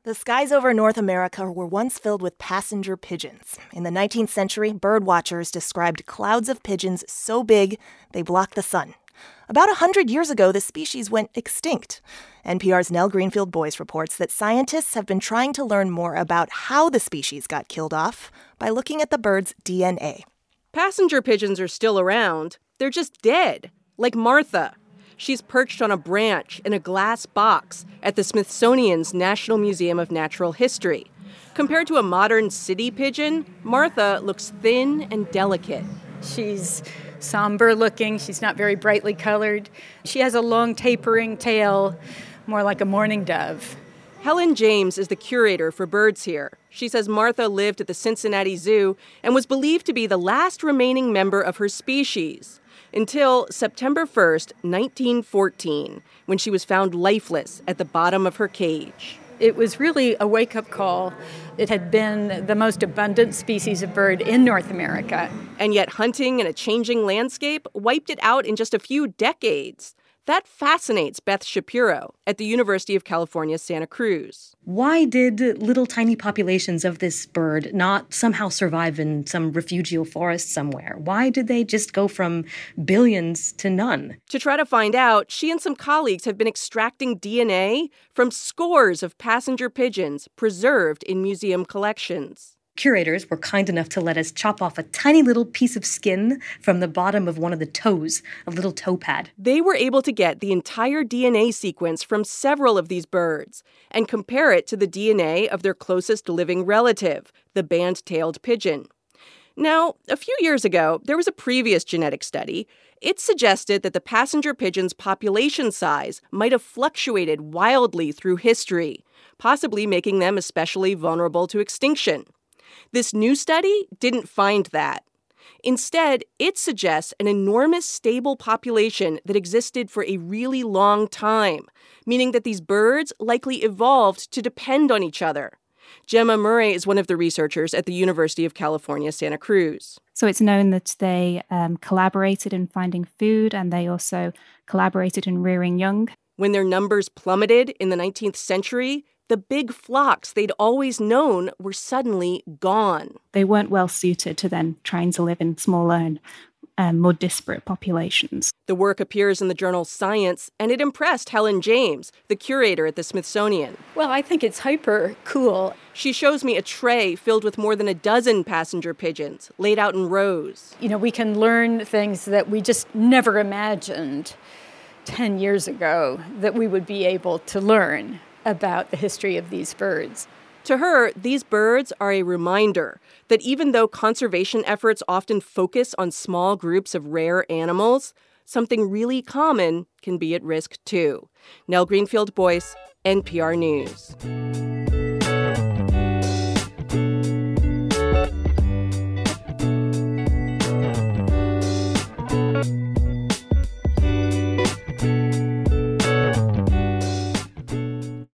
The skies over North America were once filled with passenger pigeons. In the 19th century, bird watchers described clouds of pigeons so big they blocked the sun. About 100 years ago, the species went extinct. NPR's Nell Greenfield-Boyce reports that scientists have been trying to learn more about how the species got killed off by looking at the bird's DNA. Passenger pigeons are still around. They're just dead, like Martha. She's perched on a branch in a glass box at the Smithsonian's National Museum of Natural History. Compared to a modern city pigeon, Martha looks thin and delicate. She's somber looking. She's not very brightly colored. She has a long tapering tail, more like a mourning dove. Helen James is the curator for birds here. She says Martha lived at the Cincinnati Zoo and was believed to be the last remaining member of her species until September 1st, 1914, when she was found lifeless at the bottom of her cage. It was really a wake-up call. It had been the most abundant species of bird in North America. And yet hunting in a changing landscape wiped it out in just a few decades. That fascinates Beth Shapiro at the University of California, Santa Cruz. Why did little tiny populations of this bird not somehow survive in some refugial forest somewhere? Why did they just go from billions to none? To try to find out, she and some colleagues have been extracting DNA from scores of passenger pigeons preserved in museum collections. Curators were kind enough to let us chop off a tiny little piece of skin from the bottom of one of the toes, a little toe pad. They were able to get the entire DNA sequence from several of these birds and compare it to the DNA of their closest living relative, the band-tailed pigeon. Now, a few years ago, there was a previous genetic study. It suggested that the passenger pigeon's population size might have fluctuated wildly through history, possibly making them especially vulnerable to extinction. This new study didn't find that. Instead, it suggests an enormous stable population that existed for a really long time, meaning that these birds likely evolved to depend on each other. Gemma Murray is one of the researchers at the University of California, Santa Cruz. So it's known that they collaborated in finding food, and they also collaborated in rearing young. When their numbers plummeted in the 19th century, the big flocks they'd always known were suddenly gone. They weren't well suited to then trying to live in smaller and more disparate populations. The work appears in the journal Science, and it impressed Helen James, the curator at the Smithsonian. Well, I think it's hyper cool. She shows me a tray filled with more than a dozen passenger pigeons, laid out in rows. You know, we can learn things that we just never imagined 10 years ago that we would be able to learn about the history of these birds. To her, these birds are a reminder that even though conservation efforts often focus on small groups of rare animals, something really common can be at risk too. Nell Greenfield-Boyce, NPR News.